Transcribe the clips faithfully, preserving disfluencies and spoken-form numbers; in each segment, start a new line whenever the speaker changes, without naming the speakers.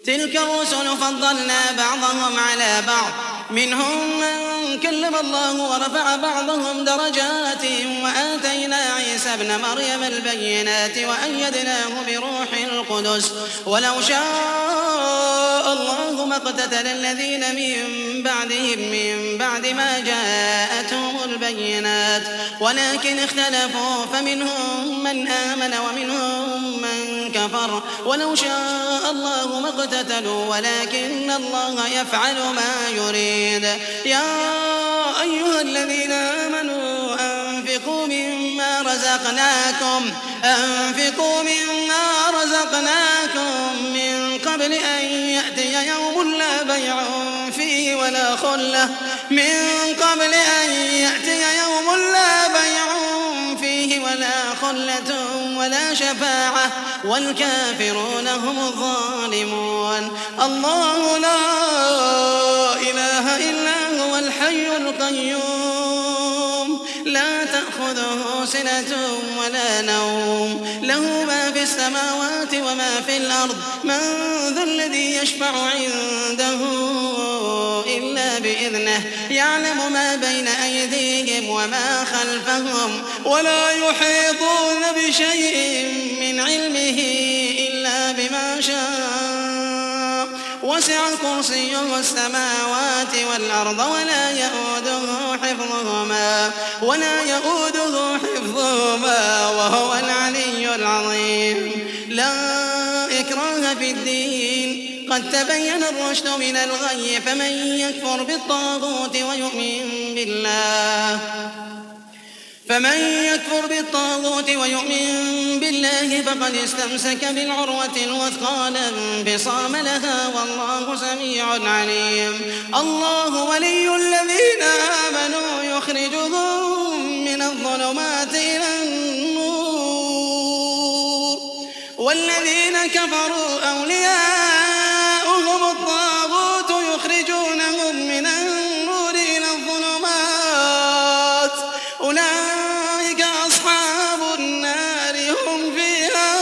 تلك الرسل فضلنا بعضهم على بعض منهم من كلم الله ورفع بعضهم درجات وآتينا عيسى ابن مريم البينات وأيدناه بروح القدس ولو شاء الله ما اقتتل الذين من بعدهم من بعد ما جاءتهم البينات ولكن اختلفوا فمنهم من آمن ومنهم من كفر ولو شاء الله ما اقتتلوا ولكن الله يفعل ما يريد. يا أيها الذين آمنوا أنفقوا مما رزقناكم أنفقوا مما رزقناكم من قبل أن يأتي يوم لا بيع فيه ولا خلة من قبل أن يأتي يوم لا بيع فيه ولا خلة ولا شفاعة والكافرون هم الظالمون. الله لا إله إلا هو الحي القيوم لا تأخذه سنة ولا نوم له ما في السماوات وما في الأرض من ذا الذي يشفع عنده إلا بإذنه يعلم ما بين أيديهم وما خلفهم ولا يحيطون بشيء من علمه إلا بما شاء وسع كرسيه السماوات والأرض ولا يؤوده حفظهما ولا يؤوده حفظهما وهو العلي العظيم. لا إكراه في الدين قد تبين الرشد من الغي فمن يكفر بالطاغوت ويؤمن بالله فمن يكفر بالطاغوت ويؤمن بالله فقد استمسك بالعروة الوثقى لا انفصام لها والله سميع عليم. الله ولي الذين آمنوا يخرجهم من الظلمات إلى النور والذين كفروا أولياؤهم الطاغوت يخرجونهم من النور إلى الظلمات أولئك أصحاب النار هم فيها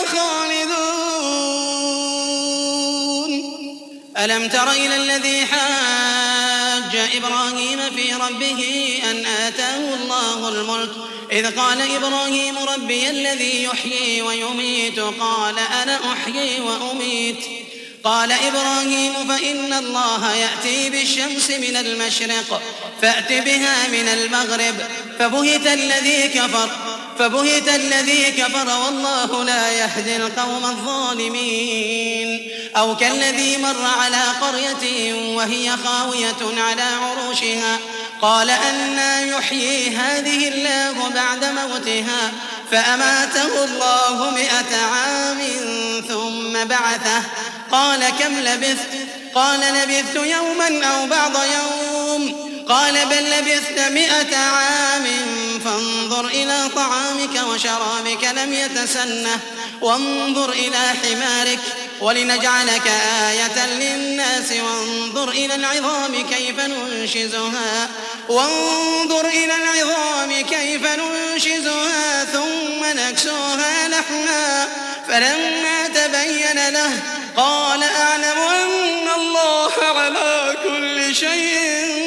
خالدون. ألم تر إلى الذي حاج إبراهيم في ربه أن آتاه الله الملك إذ قال إبراهيم ربي الذي يحيي ويميت قال أنا أحيي وأميت قال إبراهيم فإن الله يأتي بالشمس من المشرق فأت بها من المغرب فبهت الذي كفر فبهت الذي كفر والله لا يهدي القوم الظالمين. أو كالذي مر على قرية وهي خاوية على عروشها قال أنى يحيي هذه الله بعد موتها فأماته الله مئة عام ثم بعثه قال كم لبثت قال لبثت يوما أو بعض يوم قال بل لبثت مئة عام فانظر إلى طعامك وشرابك لم يتسنه وانظر إلى حمارك ولنجعلك آية للناس وانظر إلى العظام كيف ننشزها وانظر إلى العظام كيف ننشزها ثم نكسوها لحما فلما تبين له قال أعلم أن الله على كل شيء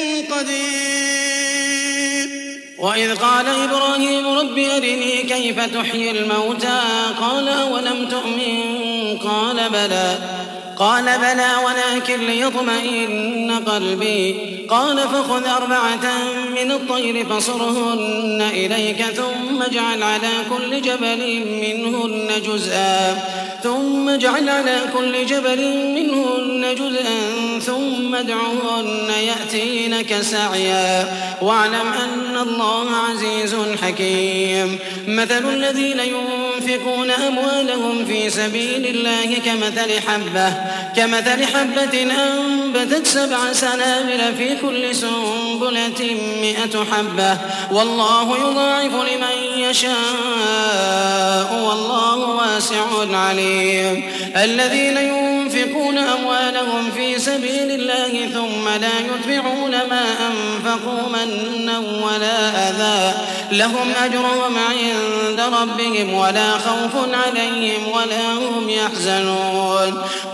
قدير. وإذ قال إبراهيم رب أرني كيف تحيي الموتى قال أولم تؤمن قال بلى قال بلى ولكن ليطمئن قلبي قال فخذ أربعة من الطير فصرهن إليك ثم اجعل على كل جبل منهن جزءا ثم اجعل على كل جبل منهن جزءا ثم ادعهن يأتينك سعيا واعلم أن الله عزيز حكيم. مثل الذين ينفقون أموالهم في سبيل الله كمثل حبة كمثل حبة أنبتت سبع سنابل في كل سنبلة مئة حبة والله يضاعف لمن يشاء والله واسع عليم. الذين ينفقون أموالهم في سبيل الله ثم لا يتبعون ما أنفقوا منا ولا أذى لهم أجرهم عند ربهم ولا خوف عليهم ولا هم يحزنون.